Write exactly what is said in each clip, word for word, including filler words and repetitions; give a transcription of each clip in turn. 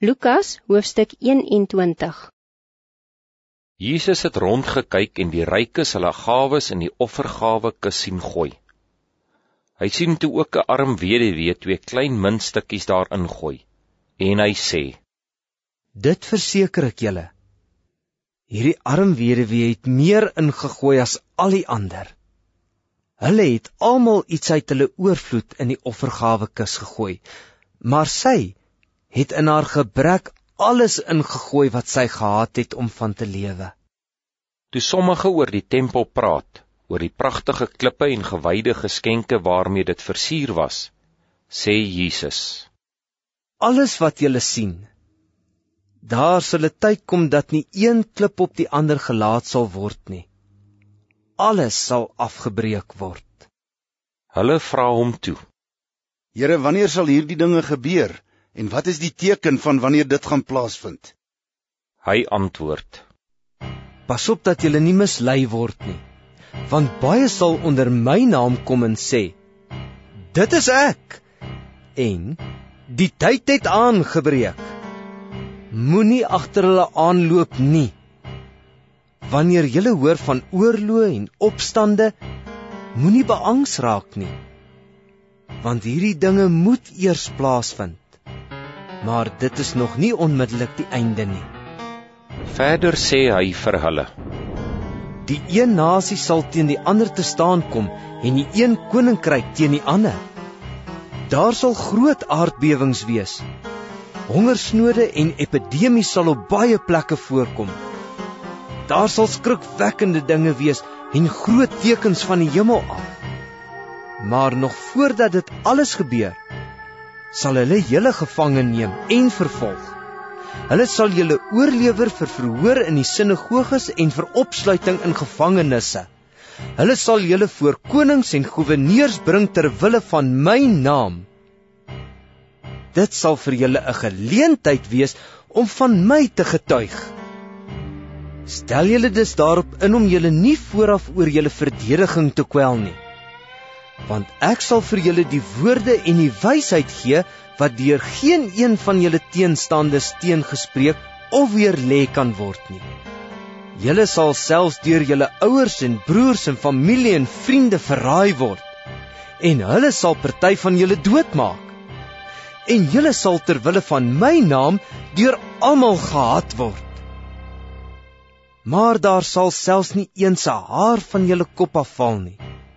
Lukas hoofstuk eenentwintig. Jesus het rondgekyk en die rykes hulle gawes in die offergawekus sien gooi. Hy sien toe ook 'n arm weduwee twee klein muntstukkies daarin gooi, en hy sê: Dit verseker ek julle, hierdie arm weduwee het meer ingegooi as al die ander. Hulle het almal iets uit hulle oorvloed in die offergawekus gegooi, maar sy het in haar gebrek alles ingegooi wat sy gehad het om van te lewe. Toe sommige oor die tempel praat, oor die pragtige klippe en gewyde geskenke waarmee dit versier was, sê Jesus: Alles wat julle sien, daar sal 'n tyd kom dat nie een klip op die ander gelaat sal word nie. Alles sal afgebreek word. Hulle vra hom toe: Here, wanneer sal hierdie dinge gebeur? En wat is die teken van wanneer dit gaan plaasvind? Hy antwoord: Pas op dat julle nie mislei word nie, want baie sal onder my naam kom en sê: Dit is ek, en die tyd het aangebreek. Moenie agter hulle aanloop nie. Wanneer julle hoor van oorloë en opstande, moenie beangs raak nie, want hierdie dinge moet eers plaasvind. Maar dit is nog nie onmiddellik die einde nie. Verder sê hy vir hulle: Die een nasie sal teen die ander te staan kom, en die een koninkryk teen die ander. Daar sal groot aardbewings wees. Hongersnode en epidemies sal op baie plekke voorkom. Daar sal skrikwekkende dinge wees en groot tekens van die hemel af. Maar nog voordat dit alles gebeur, sal hulle julle gevange neem en vervolg. Hulle sal julle oorlewer vir verhoor in die sinagoges en vir opsluiting in gevangenisse. Hulle sal julle voor konings en goewerneurs bring ter wille van my naam. Dit sal vir julle 'n geleentheid wees om van my te getuig. Stel julle dus daarop in om julle nie vooraf oor julle verdediging te kwel nie, want ek sal vir julle die woorde en die wysheid gee wat deur geen een van julle teenstanders teengespreek of weerlê kan word nie. Julle sal selfs deur julle ouers en broers en familie en vriende verraai word, en hulle sal party van julle doodmaak. En julle sal ter wille van my naam deur almal gehaat word. Maar daar sal selfs nie eens 'n haar van julle kop afval nie.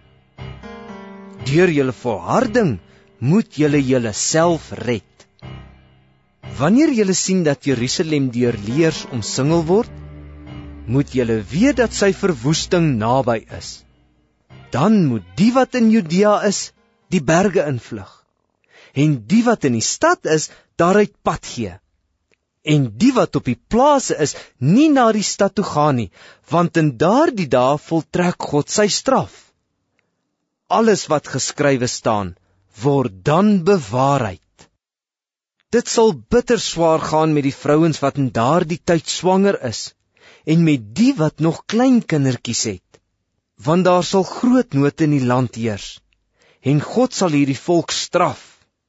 Deur julle volharding moet julle julle self red. Wanneer julle sien dat Jerusalem deur leers omsingel word, moet julle weet dat sy verwoesting naby is. Dan moet die wat in Judea is, die berge invlug, en die wat in die stad is, daaruit pad gee. En die wat op die plase is, nie na die stad toe gaan nie, want in daardie dae voltrek God sy straf. Alles wat geskrywe staan, word dan bewaarheid. Dit sal bitter swaar gaan met die vrouens wat in daardie tyd swanger is, en met die wat nog klein kindertjies het, want daar sal groot nood in die land heers, en God sal hierdie volk straf.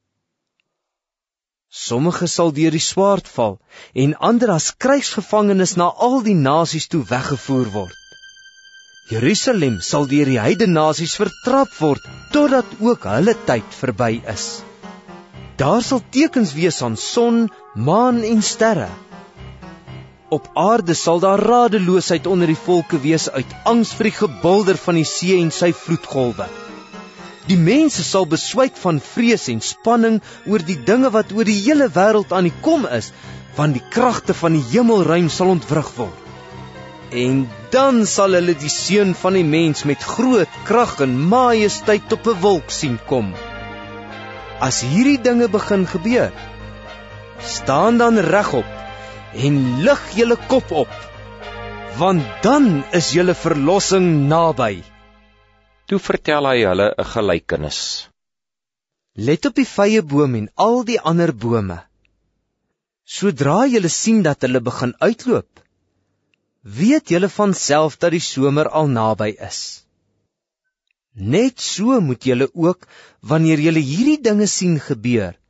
Sommige sal deur die swaard val, en ander as krygsgevangenes na al die nasies toe weggevoer word. Jerusalem sal deur die heidene nasies vertrap word, totdat ook hulle tyd verby is. Daar sal tekens wees aan son, maan en sterre. Op aarde sal daar radeloosheid onder die volke wees uit angs vir die gebulder van die see en sy vloedgolwe. Die mense sal beswyk van vrees en spanning oor die dinge wat oor die hele wêreld aan die kom is, want die kragte van die hemelruim sal ontwrig word. En dan sal hulle die seun van die mens met groot krag en majesteit op 'n wolk sien kom. As hierdie dinge begin gebeur, staan dan regop en lig julle kop op, want dan is julle verlossing naby. Toe vertel hy hulle 'n gelykenis. Let op die vyeboom en al die ander bome. Sodra julle sien dat hulle begin uitloop, weet julle van self dat die somer al naby is. Net so moet julle ook, wanneer julle hierdie dinge sien gebeur,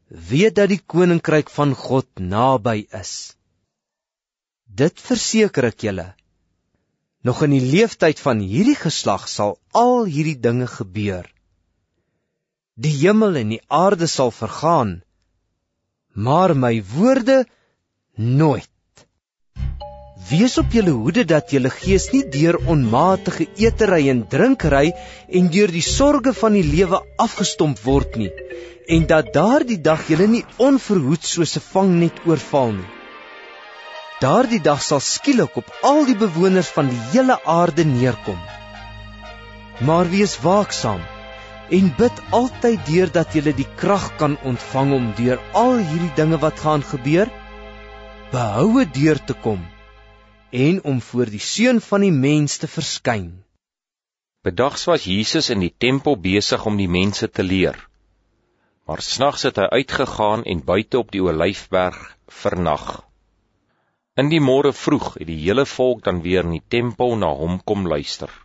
weet dat die koninkryk van God naby is. Dit verseker ek julle. Nog in die leeftyd van hierdie geslag sal al hierdie dinge gebeur. Die hemel en die aarde sal vergaan, maar my woorde nooit. Wees op julle hoede dat julle gees nie deur onmatige etery en drinkery en deur die sorge van die lewe afgestomp word nie, en dat daardie dag julle nie onverhoeds soos 'n vangnet oorval nie. Daardie dag sal skielik op al die bewoners van die hele aarde neerkom. Maar wees waaksaam en bid altyd deur dat julle die krag kan ontvang om deur al hierdie dinge wat gaan gebeur, behoue deur te kom en om voor die Seun van die mens te verskyn. Bedags was Jesus in die tempel besig om die mense te leer. Maar snags het hy uitgegaan en buite op die Olyfberg vernag. In die môre vroeg het die hele volk dan weer in die tempel na hom kom luister.